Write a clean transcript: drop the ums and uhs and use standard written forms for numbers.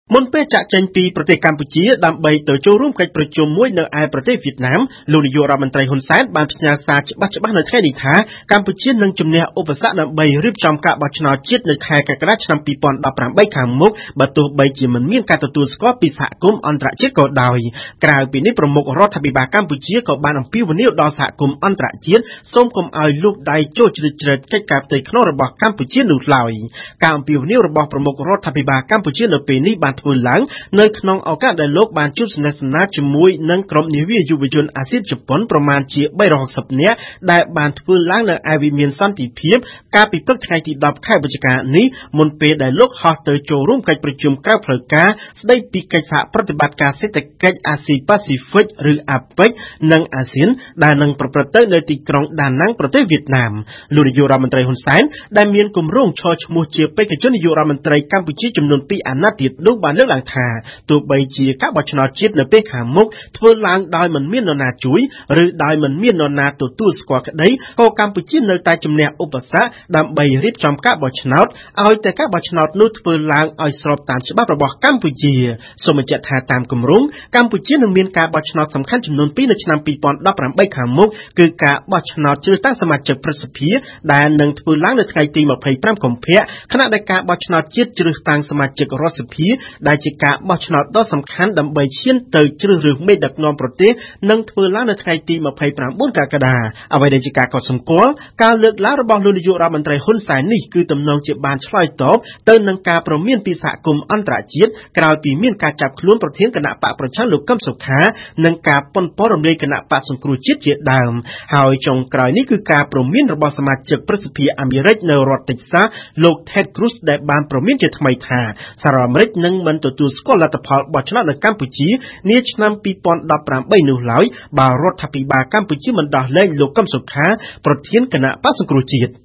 មុនពេលចាក់ចេញពីប្រទេសកម្ពុជាដើម្បីទៅចូលរួមកិច្ចប្រជុំមួយនៅឯប្រទេសវៀតណាមលោកនាយករដ្ឋមន្ត្រីហ៊ុនសែនបានផ្ញើសារច្បាស់ៗនៅថ្ងៃនេះថាកម្ពុជានឹងជំនះឧបសគ្គដើម្បីរៀបចំការបោះឆ្នោតជាតិនៅខែកក្កដាឆ្នាំ2018ខាងមុខបើទោះបីជាមិនមានការទទួលស្គាល់ពីសហគមន៍អន្តរជាតិក៏ដោយក្រៅពីនេះប្រមុខរដ្ឋាភិបាលកម្ពុជាក៏បានអំពាវនាវដល់សហគមន៍អន្តរជាតិសូមកុំឲ្យលូកដៃចូលជ្រៀតជ្រែកកិច្ចការផ្ទៃក្នុងរបស់កម្ពុជានោះឡើយការអំពាវនាវរបស់ប្រមុខរដ្ឋាភិបាលកម្ពុជានៅពេលនេះបានធ្វើឡើងនៅក្នុងឱកាសដែលលោកបានជួបសន្ទនាជាមួយនឹងក្រុមនាវាយុវជនអាស៊ានជប៉ុនប្រមាណជា360នាក់ដែលបានធ្វើឡើងនៅឯវិមានសន្តិភាពកាលពីព្រឹកថ្ងៃទី10ខែវិច្ឆិកានេះមុនពេលដែលលោកហោះទៅចូលរួមកិច្ចប្រជុំក្រៅផ្លូវការស្ដីពីកិច្ចសហប្រតិបត្តិការសេដ្ឋកិច្ចអាស៊ីប៉ាស៊ីហ្វិកឬ APEC និងអាស៊ានដែលនឹងប្រព្រឹត្តទៅនៅទីក្រុងដាណាំងប្រទេសវៀតណាមលោកនាយករដ្ឋមន្ត្រីហ៊ុនសែនដែលមានគម្រោងឈរឈ្មោះជាបេក្ខជននាយករដ្ឋមន្ត្រីកម្ពុជាចំនួន2អាណត្តិទៀតនោះបានលើកឡើងថាទោះបីជាការបោះឆ្នោតជាតិនៅពេលខាងមុខធ្វើឡើងដោយមិនមាននរណាជួយឬដោយមិនមាននរណាទទួលស្គាល់ក្តីក៏កម្ពុជានៅតែជំនះឧបសគ្គដើម្បីរៀបចំការបោះឆ្នោតឲ្យតែការបោះឆ្នោតនោះធ្វើឡើងឲ្យស្របតាមច្បាប់របស់កម្ពុជាសូមបញ្ជាក់ថាតាមគម្រោងកម្ពុជានឹងមានការបោះឆ្នោតសំខាន់ចំនួន2នៅឆ្នាំ2018ខាងមុខគឺការបោះឆ្នោតជ្រើសតាំងសមាជិកព្រឹទ្ធសភាដែលនឹងធ្វើឡើងនៅថ្ងៃទី25កុម្ភៈខណៈដែលការបោះឆ្នោតជាតិជ្រើសតាំងសមាជិករដ្ឋសភាដែលជាការបោះឆ្នោតដ៏សំខាន់ដើម្បីឈានទៅជ្រើសរើសមេដឹកនាំប្រទេសនឹងធ្វើឡើងនៅថ្ងៃទី29កក្កដាអ្វីដែលជាការកត់សម្គាល់ការលើកឡើងរបស់លោកនាយករដ្ឋមន្ត្រីហ៊ុនសែននេះគឺទំនងជាបានឆ្លើយតបទៅនឹងការព្រមានពីសហគមន៍អន្តរជាតិក្រោយពីមានការចាប់ខ្លួនប្រធានគណៈបកប្រឆាំងលោកកឹមសុខានិងការប៉ុនប៉ងរំលាយគណៈបកសង្គ្រោះជាតិជាដើមហើយចុងក្រោយនេះគឺការព្រមានរបស់សមាជិកព្រឹទ្ធសភាអាមេរិកនៅរដ្ឋតិចសាសលោក Ted Cruz ដែលបានព្រមានជាថ្មីថាសហរដ្ឋអាមេរិកនឹងមិនទទួលស្គាល់លទ្ធផលបោះឆ្នោតនៅកម្ពុជានាឆ្នាំ2018នោះឡើយបើរដ្ឋាភិបាលកម្ពុជាមិនដោះលែងលោកកឹមសុខាប្រធានគណៈបក្សសង្គ្រោះជាតិ